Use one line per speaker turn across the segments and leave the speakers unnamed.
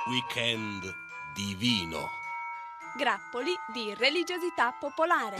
Weekend divino.
Grappoli di religiosità popolare.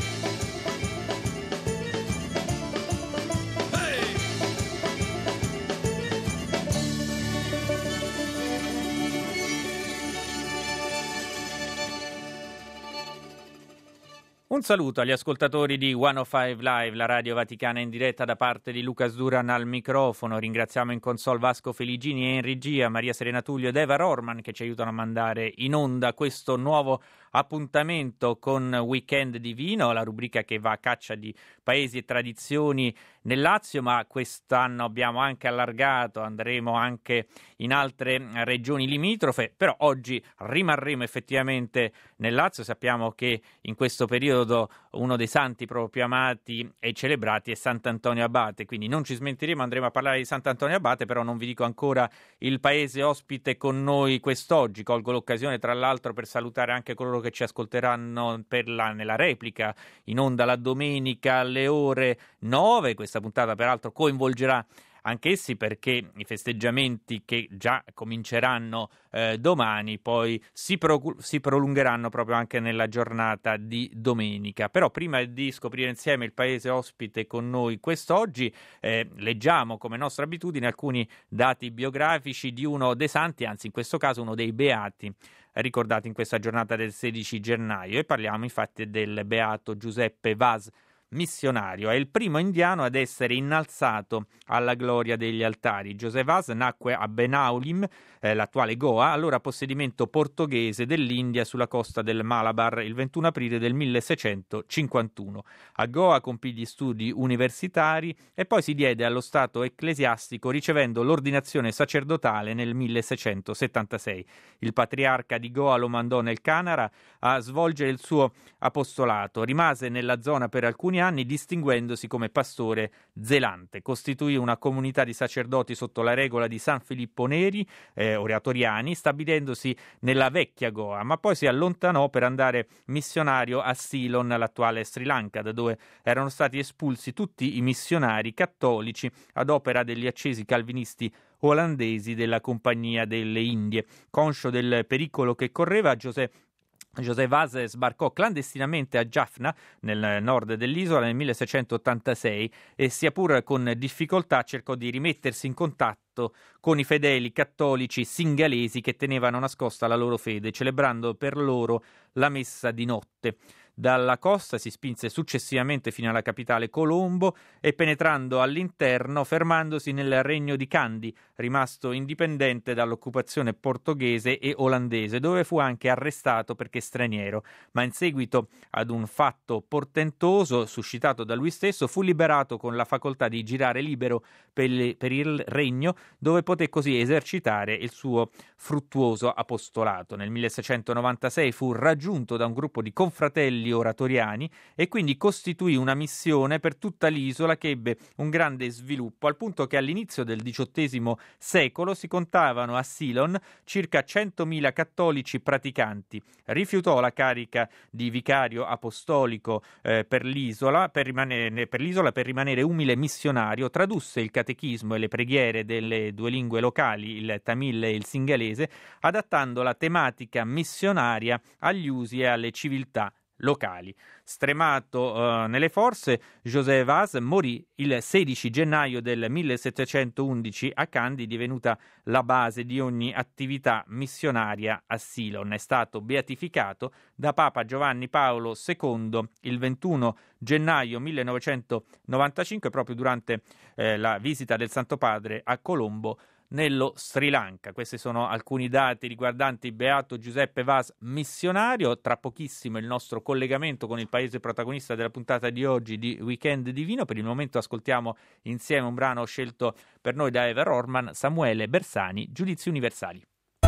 Un saluto agli ascoltatori di 105 Live, la radio vaticana in diretta, da parte di Lucas Duran al microfono. Ringraziamo in console Vasco Feligini e in regia Maria Serena Tullio ed Eva Rorman, che ci aiutano a mandare in onda questo nuovo appuntamento con Weekend Divino, la rubrica che va a caccia di paesi e tradizioni nel Lazio, ma quest'anno abbiamo anche allargato, andremo anche in altre regioni limitrofe, però oggi rimarremo effettivamente nel Lazio. Sappiamo che in questo periodo uno dei santi proprio amati e celebrati è Sant'Antonio Abate, quindi non ci smentiremo, andremo a parlare di Sant'Antonio Abate, però non vi dico ancora il paese ospite con noi quest'oggi. Colgo l'occasione tra l'altro per salutare anche coloro che ci ascolteranno nella replica in onda la domenica alle ore 9. Questa puntata peraltro coinvolgerà anch'essi, perché i festeggiamenti che già cominceranno domani poi si prolungheranno proprio anche nella giornata di domenica. Però prima di scoprire insieme il paese ospite con noi quest'oggi, leggiamo come nostra abitudine alcuni dati biografici di uno dei santi, anzi in questo caso uno dei beati ricordati in questa giornata del 16 gennaio, e parliamo infatti del beato Giuseppe Vaz, missionario. È il primo indiano ad essere innalzato alla gloria degli altari. José Vaz nacque a Benaulim, l'attuale Goa, allora possedimento portoghese dell'India sulla costa del Malabar, il 21 aprile del 1651. A Goa compì gli studi universitari e poi si diede allo stato ecclesiastico, ricevendo l'ordinazione sacerdotale nel 1676. Il patriarca di Goa lo mandò nel Canara a svolgere il suo apostolato. Rimase nella zona per alcuni anni, distinguendosi come pastore zelante. Costituì una comunità di sacerdoti sotto la regola di San Filippo Neri, oratoriani, stabilendosi nella vecchia Goa, ma poi si allontanò per andare missionario a Ceylon, l'attuale Sri Lanka, da dove erano stati espulsi tutti i missionari cattolici ad opera degli accesi calvinisti olandesi della Compagnia delle Indie. Conscio del pericolo che correva, José Vaz sbarcò clandestinamente a Jaffna, nel nord dell'isola, nel 1686 e, sia pur con difficoltà, cercò di rimettersi in contatto con i fedeli cattolici singalesi che tenevano nascosta la loro fede, celebrando per loro la messa di notte. Dalla costa si spinse successivamente fino alla capitale Colombo e, penetrando all'interno, fermandosi nel regno di Kandy, rimasto indipendente dall'occupazione portoghese e olandese, dove fu anche arrestato perché straniero, ma in seguito ad un fatto portentoso suscitato da lui stesso fu liberato con la facoltà di girare libero per il regno, dove poté così esercitare il suo fruttuoso apostolato. Nel 1696 fu raggiunto da un gruppo di confratelli oratoriani e quindi costituì una missione per tutta l'isola che ebbe un grande sviluppo, al punto che all'inizio del XVIII secolo si contavano a Ceylon circa 100.000 cattolici praticanti. Rifiutò la carica di vicario apostolico per l'isola per rimanere umile missionario, tradusse il catechismo e le preghiere delle due lingue locali, il tamil e il singalese, adattando la tematica missionaria agli usi e alle civiltà locali. Stremato nelle forze, José Vaz morì il 16 gennaio del 1711 a Kandy, divenuta la base di ogni attività missionaria a Ceylon. È stato beatificato da Papa Giovanni Paolo II il 21 gennaio 1995, proprio durante la visita del Santo Padre a Colombo, nello Sri Lanka. Questi sono alcuni dati riguardanti il beato Giuseppe Vaz, missionario. Tra pochissimo il nostro collegamento con il paese protagonista della puntata di oggi di Weekend Divino. Per il momento ascoltiamo insieme un brano scelto per noi da Eva Rorman, Samuele Bersani, Giudizi Universali.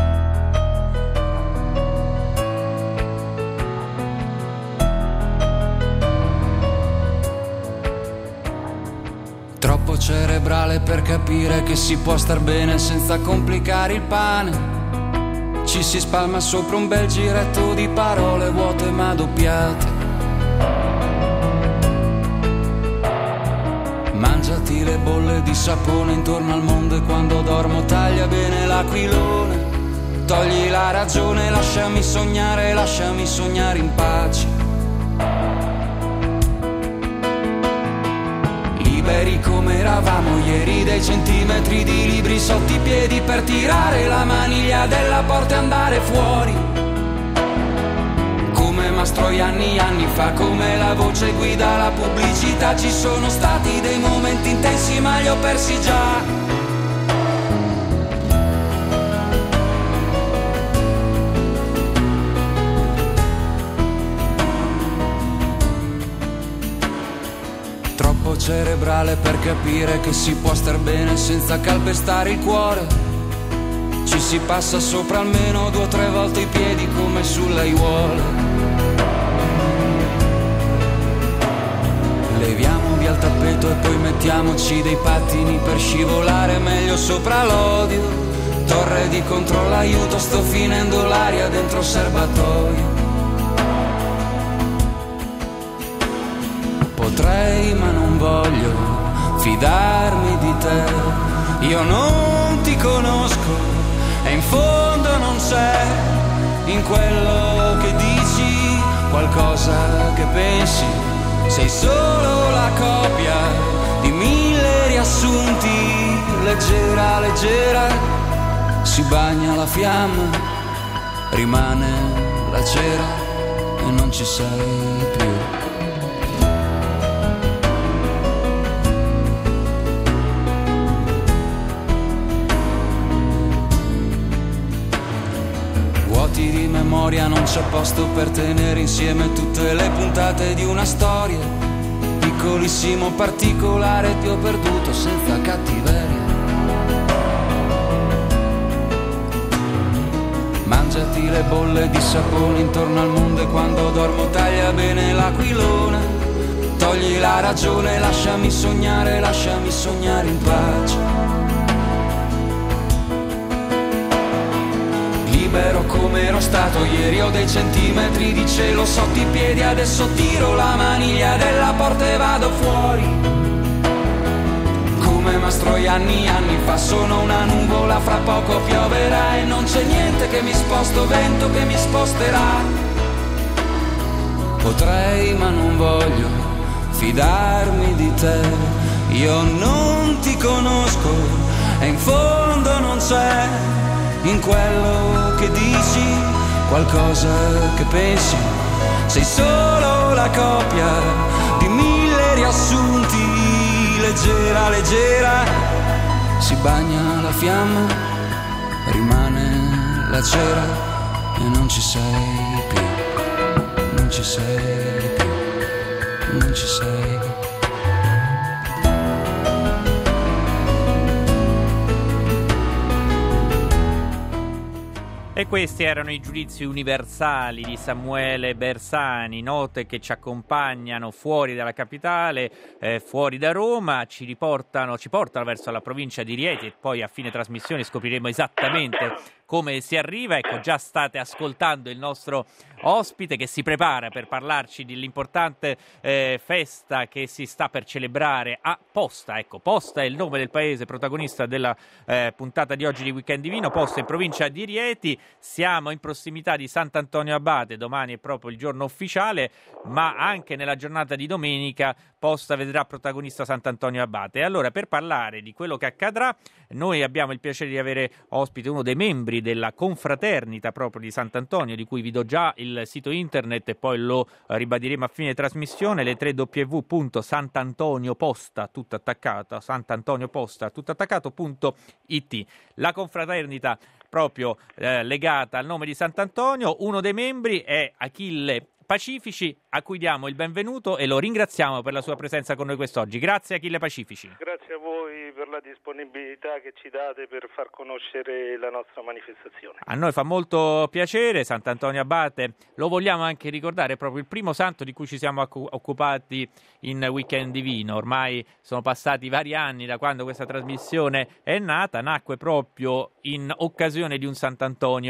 Troppo cerebrale per capire che si può star bene senza complicare il pane. Ci si spalma sopra un bel giretto di parole vuote ma doppiate. Mangiati le bolle di sapone intorno al mondo e quando dormo taglia bene l'aquilone. Togli la ragione, lasciami sognare in pace. Liberi come eravamo ieri, dei centimetri di libri sotto i piedi per tirare la maniglia della porta e andare fuori. Come Mastroianni anni fa, come la voce guida la pubblicità. Ci sono stati dei momenti intensi ma li ho persi già. Troppo cerebrale per capire che si può star bene senza calpestare il cuore. Ci si passa sopra almeno 2 o 3 volte i piedi come sulle aiuole. Leviamo via il tappeto e poi mettiamoci dei pattini per scivolare meglio sopra l'odio. Torre di controllo, aiuto, sto finendo l'aria dentro serbatoio. Potrei ma non voglio fidarmi di te. Io non ti conosco e in fondo non c'è in quello che dici qualcosa che pensi. Sei solo la copia di 1000 riassunti. Leggera, leggera, si bagna la fiamma, rimane la cera e non ci sei più. Di memoria non c'è posto per tenere insieme tutte le puntate di una storia. Piccolissimo particolare ti ho perduto senza cattiveria. Mangiati le bolle di sapone intorno al mondo e quando dormo taglia bene l'aquilone. Togli la ragione, lasciami sognare in pace. Libero come ero stato ieri, ho dei centimetri di cielo sotto i piedi. Adesso tiro la maniglia della porta e vado fuori. Come Mastroianni anni fa, sono una nuvola, fra poco pioverà e non c'è niente che mi sposto, vento che mi sposterà. Potrei ma non voglio fidarmi di te. Io non ti conosco e in fondo non c'è in quello che dici qualcosa che pensi. Sei solo la copia di 1000 riassunti. Leggera, leggera, si bagna la fiamma, rimane la cera e non ci sei più. Non ci sei più. Non ci sei più.
E questi erano i giudizi universali di Samuele Bersani, note che ci accompagnano fuori dalla capitale, fuori da Roma, ci portano verso la provincia di Rieti e poi a fine trasmissione scopriremo esattamente come si arriva. Ecco, già state ascoltando il nostro ospite che si prepara per parlarci dell'importante festa che si sta per celebrare a Posta. Ecco, Posta è il nome del paese protagonista della puntata di oggi di Weekend Divino. Posta in provincia di Rieti. Siamo in prossimità di Sant'Antonio Abate, domani è proprio il giorno ufficiale, ma anche nella giornata di domenica Posta vedrà protagonista Sant'Antonio Abate. E allora, per parlare di quello che accadrà, noi abbiamo il piacere di avere ospite uno dei membri della confraternita proprio di Sant'Antonio, di cui vi do già il sito internet e poi lo ribadiremo a fine trasmissione, le 3 www.santantonioposta tutto attaccato, sant'antonioposta.it. La confraternita proprio legata al nome di Sant'Antonio. Uno dei membri è Achille Pacifici, a cui diamo il benvenuto e lo ringraziamo per la sua presenza con noi quest'oggi. Grazie Achille Pacifici.
Grazie a voi per la disponibilità che ci date per far conoscere la nostra manifestazione.
A noi fa molto piacere. Sant'Antonio Abate, lo vogliamo anche ricordare, è proprio il primo santo di cui ci siamo occupati in Weekend Divino. Ormai sono passati vari anni da quando questa trasmissione è nata, nacque proprio in occasione di un Sant'Antonio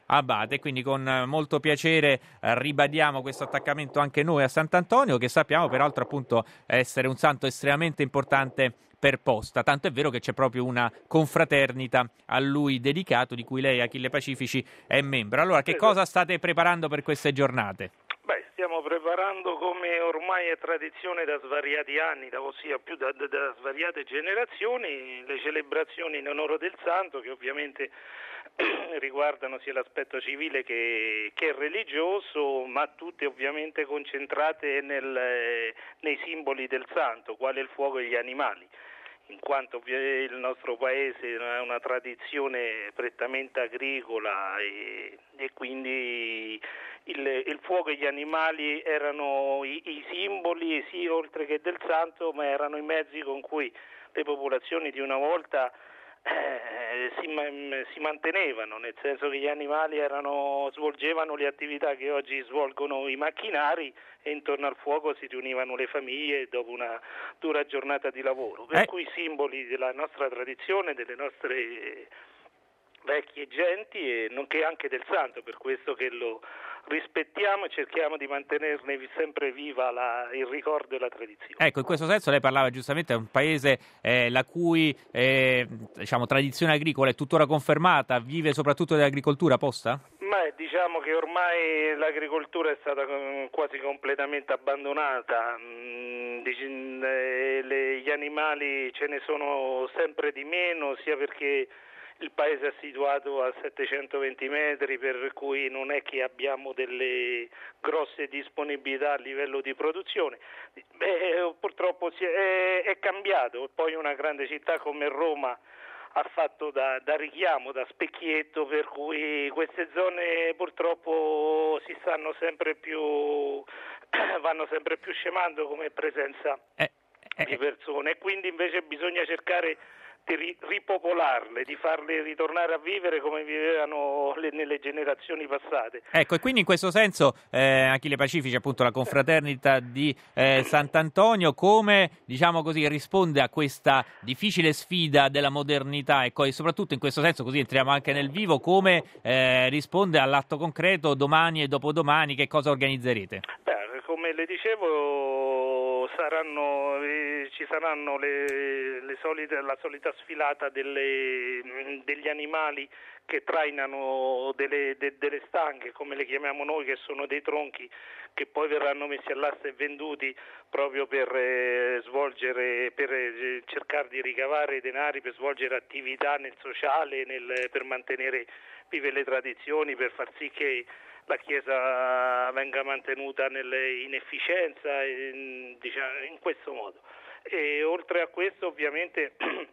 Abate, quindi con molto piacere ribadiamo questo attaccamento anche noi a Sant'Antonio, che sappiamo peraltro appunto essere un santo estremamente importante per Posta, tanto è vero che c'è proprio una confraternita a lui dedicato, di cui lei, Achille Pacifici, è membro. Allora, che cosa state preparando per queste giornate?
Stiamo preparando, come ormai è tradizione da svariati anni, ossia più da svariate generazioni, le celebrazioni in onore del santo, che ovviamente riguardano sia l'aspetto civile che religioso, ma tutte ovviamente concentrate nei simboli del santo, quale il fuoco e gli animali, in quanto il nostro paese ha una tradizione prettamente agricola e quindi il fuoco e gli animali erano i simboli, sì, oltre che del santo, ma erano i mezzi con cui le popolazioni di una volta si mantenevano, nel senso che gli animali svolgevano le attività che oggi svolgono i macchinari, e intorno al fuoco si riunivano le famiglie dopo una dura giornata di lavoro, per cui simboli della nostra tradizione, delle nostre vecchie genti, e nonché anche del santo, per questo che lo rispettiamo e cerchiamo di mantenerne sempre viva il ricordo e la tradizione. Ecco,
in questo senso lei parlava giustamente di un paese la cui tradizione agricola è tuttora confermata, vive soprattutto dell'agricoltura, Posta?
Ma diciamo che ormai l'agricoltura è stata quasi completamente abbandonata, gli animali ce ne sono sempre di meno, sia perché il paese è situato a 720 metri, per cui non è che abbiamo delle grosse disponibilità a livello di produzione. Purtroppo è cambiato, poi una grande città come Roma ha fatto da richiamo, da specchietto, per cui queste zone purtroppo vanno sempre più scemando come presenza di persone, e quindi invece bisogna cercare di ripopolarle, di farle ritornare a vivere come vivevano nelle generazioni passate.
Ecco, e quindi in questo senso Achille Pacifici, appunto la confraternita di Sant'Antonio, come risponde a questa difficile sfida della modernità, ecco, e soprattutto in questo senso, così entriamo anche nel vivo, come risponde all'atto concreto domani e dopodomani, che cosa organizzerete?
Come le dicevo, ci saranno la solita sfilata degli animali che trainano delle stanghe, come le chiamiamo noi, che sono dei tronchi che poi verranno messi all'asta e venduti proprio per cercare di ricavare denari, per svolgere attività nel sociale, per mantenere vive le tradizioni, per far sì che la Chiesa venga mantenuta in efficienza, in questo modo. E oltre a questo ovviamente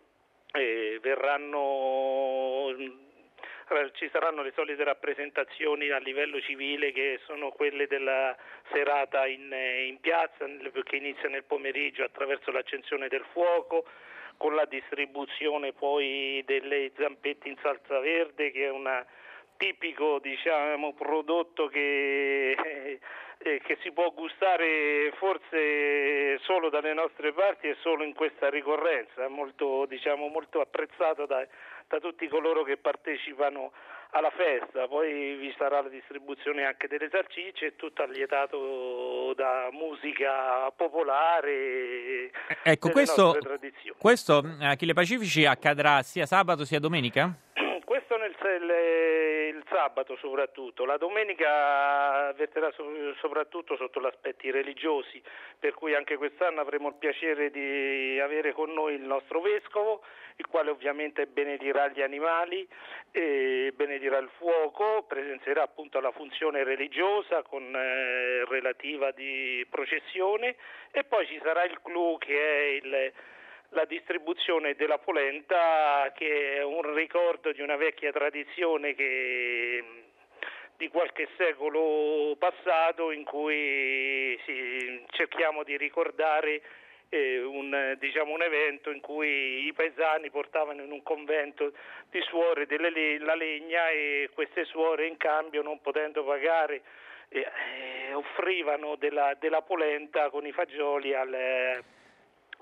ci saranno le solite rappresentazioni a livello civile, che sono quelle della serata in piazza, che inizia nel pomeriggio attraverso l'accensione del fuoco, con la distribuzione poi delle zampetti in salsa verde, che è una tipico prodotto che si può gustare forse solo dalle nostre parti e solo in questa ricorrenza, molto apprezzato da tutti coloro che partecipano alla festa. Poi vi sarà la distribuzione anche delle salsicce, e tutto allietato da musica popolare.
Ecco, questo Achille Pacifici accadrà sia sabato sia domenica?
Questo il sabato soprattutto, la domenica verterà soprattutto sotto gli aspetti religiosi, per cui anche quest'anno avremo il piacere di avere con noi il nostro vescovo, il quale ovviamente benedirà gli animali, benedirà il fuoco, presenzierà appunto la funzione religiosa con relativa di processione, e poi ci sarà il clou, che è la distribuzione della polenta, che è un ricordo di una vecchia tradizione di qualche secolo passato, in cui cerchiamo di ricordare un evento in cui i paesani portavano in un convento di suore la legna, e queste suore in cambio, non potendo pagare, offrivano della polenta con i fagioli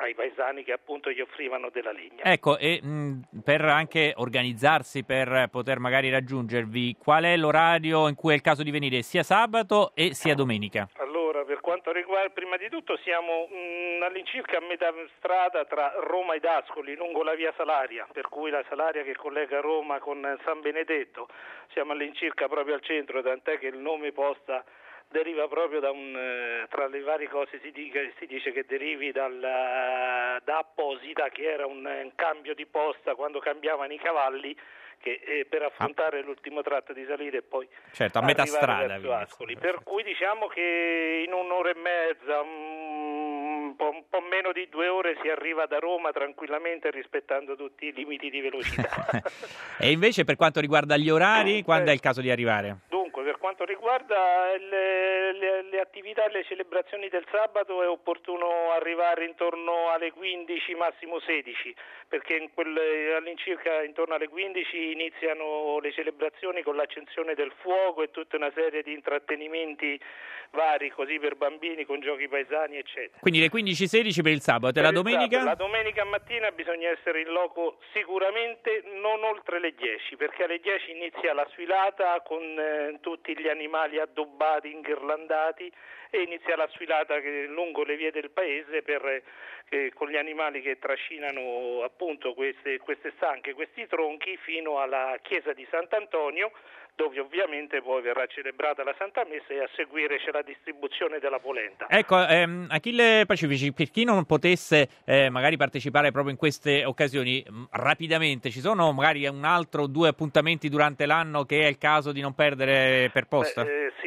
ai paesani che appunto gli offrivano della legna.
Ecco, e per anche organizzarsi, per poter magari raggiungervi, qual è l'orario in cui è il caso di venire, sia sabato e sia domenica?
Allora, per quanto riguarda, prima di tutto siamo all'incirca a metà strada tra Roma ed Ascoli, lungo la via Salaria, per cui la Salaria che collega Roma con San Benedetto, siamo all'incirca proprio al centro, tant'è che il nome Posta deriva proprio da tra le varie cose si dice che derivi da Apposita, che era un cambio di posta quando cambiavano i cavalli, che per affrontare l'ultimo tratto di salita e poi
a metà strada
verso Ascoli. Per cui diciamo che in un'ora e mezza, un po' meno di 2 ore si arriva da Roma tranquillamente, rispettando tutti i limiti di velocità.
E invece per quanto riguarda gli orari, quando è il caso di arrivare?
Dunque, per quanto riguarda le attività e le celebrazioni del sabato, è opportuno arrivare intorno alle 15, massimo 16, perché all'incirca intorno alle 15 iniziano le celebrazioni con l'accensione del fuoco e tutta una serie di intrattenimenti vari, così per bambini, con giochi paesani, eccetera.
Quindi le 15-16 per il sabato e la domenica?
La domenica mattina bisogna essere in loco sicuramente non oltre le 10, perché alle 10 inizia la sfilata con tutti gli animali addobbati, inghirlandati, e inizia la sfilata lungo le vie del paese con gli animali che trascinano appunto queste stanche, questi tronchi, fino alla chiesa di Sant'Antonio, dove ovviamente poi verrà celebrata la Santa Messa e a seguire c'è la distribuzione della polenta.
Ecco, Achille Pacifici, per chi non potesse magari partecipare proprio in queste occasioni, rapidamente, ci sono magari un altro o 2 appuntamenti durante l'anno che è il caso di non perdere per Posta?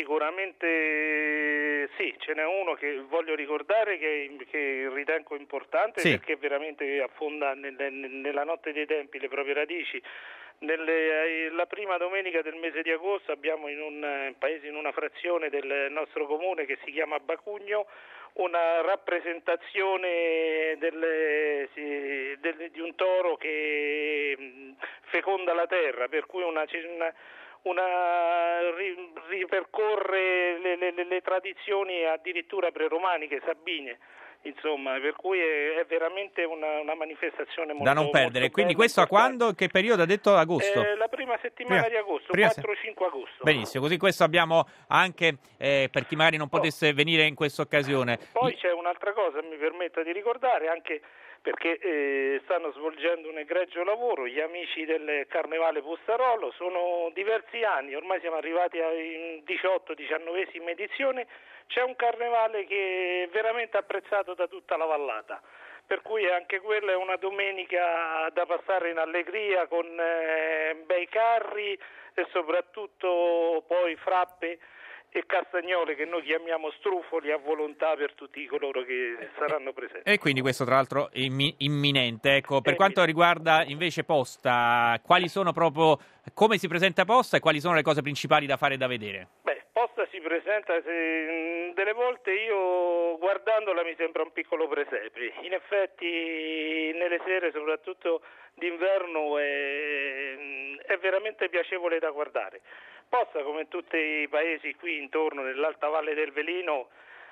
Sicuramente sì, ce n'è uno che voglio ricordare che ritengo importante, sì, perché veramente affonda nella notte dei tempi le proprie radici. La prima domenica del mese di agosto abbiamo in un paese, in una frazione del nostro comune che si chiama Bacugno, una rappresentazione di un toro che feconda la terra, per cui ripercorre le tradizioni addirittura preromaniche, sabine. Insomma, per cui è veramente una manifestazione molto
da non perdere.
Molto
Quindi
bella,
questo a quando? Che periodo ha detto? Agosto?
La prima settimana di agosto, 4-5 agosto.
Benissimo, così questo abbiamo anche per chi magari non potesse venire in questa occasione.
Poi c'è un'altra cosa, mi permetta di ricordare, anche perché stanno svolgendo un egregio lavoro gli amici del Carnevale Postarolo. Sono diversi anni, ormai siamo arrivati in 18-19esima edizione. C'è un carnevale che è veramente apprezzato da tutta la vallata, per cui anche quella è una domenica da passare in allegria, con bei carri e soprattutto poi frappe e castagnole, che noi chiamiamo strufoli, a volontà per tutti coloro che saranno presenti.
E quindi questo tra l'altro è imminente. Ecco, per quanto riguarda invece Posta, quali sono proprio, come si presenta Posta e quali sono le cose principali da fare e da vedere?
Posta si presenta, delle volte io guardandola mi sembra un piccolo presepe. In effetti nelle sere, soprattutto d'inverno, è veramente piacevole da guardare. Posta, come tutti i paesi qui intorno nell'Alta Valle del Velino,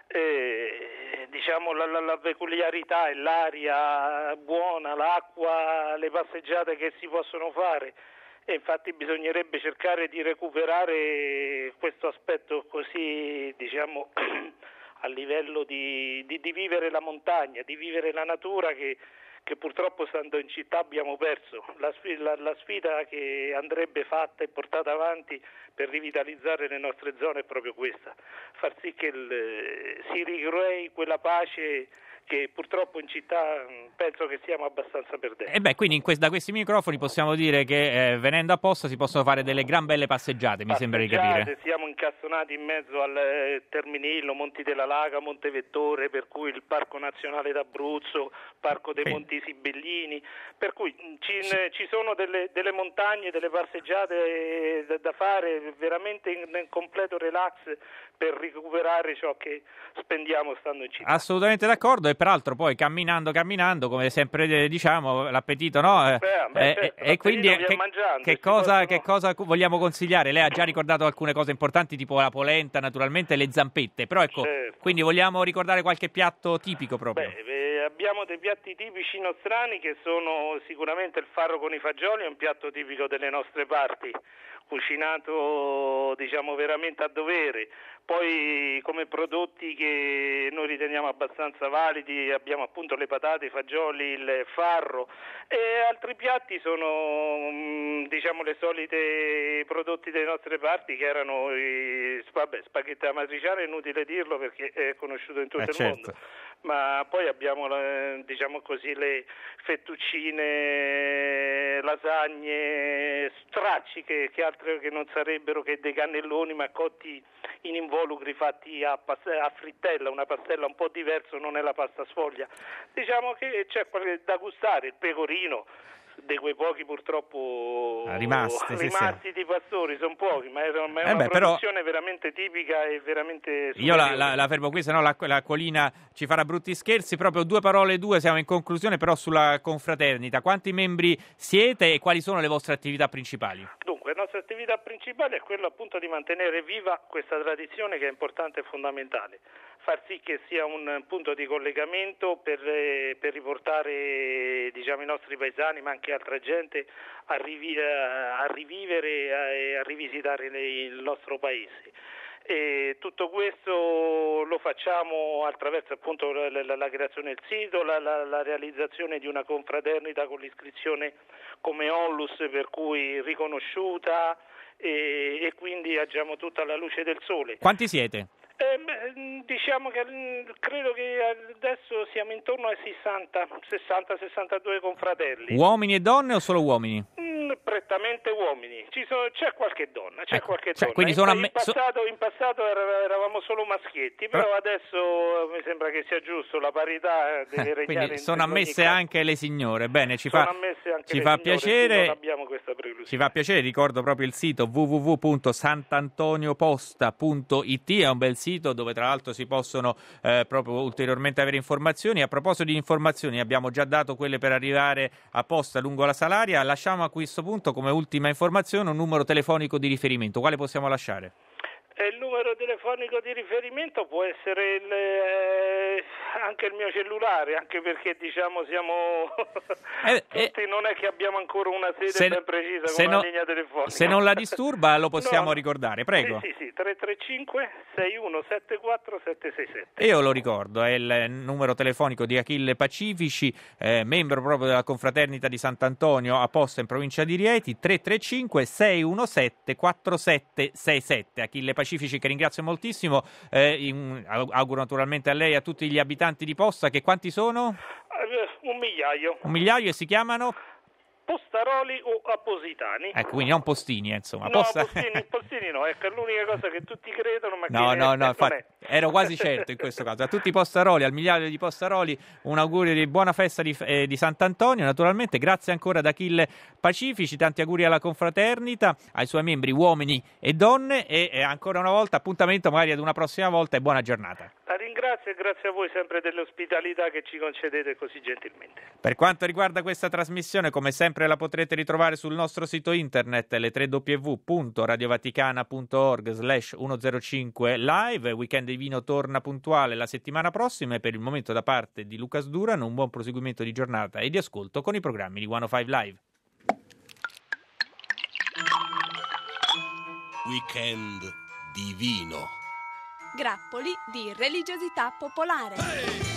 diciamo la peculiarità è l'aria buona, l'acqua, le passeggiate che si possono fare. E infatti bisognerebbe cercare di recuperare questo aspetto così, diciamo, a livello di vivere la montagna, di vivere la natura che purtroppo stando in città abbiamo perso. La sfida che andrebbe fatta e portata avanti per rivitalizzare le nostre zone è proprio questa: far sì che si ricrei quella pace che purtroppo in città penso che stiamo abbastanza perdendo.
Quindi da questi microfoni possiamo dire che venendo a Posta si possono fare delle gran belle passeggiate, mi sembra di capire.
Siamo incastonati in mezzo al Terminillo, Monti della Laga, Montevettore, per cui il Parco Nazionale d'Abruzzo, Parco dei Monti Sibellini, per cui ci sono delle montagne, delle passeggiate da fare veramente in completo relax, per recuperare ciò che spendiamo stando in città.
Assolutamente d'accordo, e peraltro poi camminando, come sempre diciamo, l'appetito, no?
Certo,
e quindi che cosa vogliamo consigliare? Lei ha già ricordato alcune cose importanti, tipo la polenta, naturalmente, le zampette, però ecco, certo. Quindi vogliamo ricordare qualche piatto tipico proprio?
Abbiamo dei piatti tipici nostrani che sono sicuramente il farro con i fagioli, è un piatto tipico delle nostre parti, cucinato diciamo veramente a dovere. Poi come prodotti che noi riteniamo abbastanza validi abbiamo appunto le patate, i fagioli, il farro, e altri piatti sono diciamo le solite prodotti delle nostre parti che erano spaghetti alla matriciana, è inutile dirlo perché è conosciuto in tutto il mondo. Ma poi abbiamo diciamo così le fettuccine, lasagne, stracci che altro che non sarebbero che dei cannelloni ma cotti in involucri fatti a frittella, una pastella un po' diverso, non è la pasta sfoglia. Diciamo che c'è da gustare, il pecorino, di quei pochi purtroppo rimasti di pastori, sono pochi, ma è una produzione veramente tipica e veramente superiore.
Io la fermo qui, sennò l'acquolina ci farà brutti scherzi. Proprio due parole, siamo in conclusione, però sulla confraternita. Quanti membri siete e quali sono le vostre attività principali?
Dunque, la nostra attività principale è quella appunto di mantenere viva questa tradizione che è importante e fondamentale. Far sì che sia un punto di collegamento per riportare diciamo, i nostri paesani, ma anche altra gente, a rivivere e a rivisitare il nostro paese. E tutto questo lo facciamo attraverso appunto la creazione del sito, la realizzazione di una confraternita con l'iscrizione come onlus, per cui riconosciuta, e quindi agiamo tutta alla luce del sole.
Quanti siete?
Diciamo che credo che adesso siamo intorno ai 60-62 confratelli.
Uomini e donne o solo uomini?
Prettamente uomini. C'è qualche donna,
Quindi
in passato eravamo solo maschietti, però adesso mi sembra che sia giusto, la parità deve regnare.
Quindi sono ammesse anche le signore. Bene, ci fa
piacere.
Non abbiamo questa preclusione. Ci fa piacere, ricordo proprio il sito www.santantonioposta.it, è un bel sito dove tra l'altro si possono proprio ulteriormente avere informazioni. A proposito di informazioni, abbiamo già dato quelle per arrivare a Posta lungo la Salaria. Lasciamo a questo punto come ultima informazione un numero telefonico di riferimento. Quale possiamo lasciare?
Il numero telefonico di riferimento può essere anche il mio cellulare, anche perché diciamo siamo tutti, non è che abbiamo ancora una sede ben precisa con una linea telefonica.
Se non la disturba lo possiamo ricordare, prego.
Sì, 335 6174 767.
Io lo ricordo, è il numero telefonico di Achille Pacifici, membro proprio della confraternita di Sant'Antonio a Posta in provincia di Rieti. 335 617 4767. Achille Pacifici, che ringrazio moltissimo, auguro naturalmente a lei e a tutti gli abitanti di Posta, che quanti sono?
1 migliaio.
1 migliaio, e si chiamano?
Postaroli o Appositani.
Ecco, quindi non postini, insomma.
No, postini no, ecco, è l'unica cosa che tutti credono, ma
no, infatti, ero quasi certo in questo caso. A tutti i Postaroli, al migliaio di Postaroli, un augurio di buona festa di Sant'Antonio, naturalmente. Grazie ancora ad Achille Pacifici, tanti auguri alla confraternita, ai suoi membri uomini e donne, e ancora una volta appuntamento magari ad una prossima volta, e buona giornata.
La ringrazio e grazie a voi sempre dell'ospitalità che ci concedete così gentilmente.
Per quanto riguarda questa trasmissione, come sempre la potrete ritrovare sul nostro sito internet, le www.radiovaticana.org/105 live. Weekend Divino torna puntuale la settimana prossima, e per il momento da parte di Lucas Duran un buon proseguimento di giornata e di ascolto con i programmi di 105 Live.
Weekend Divino.
Grappoli di religiosità popolare.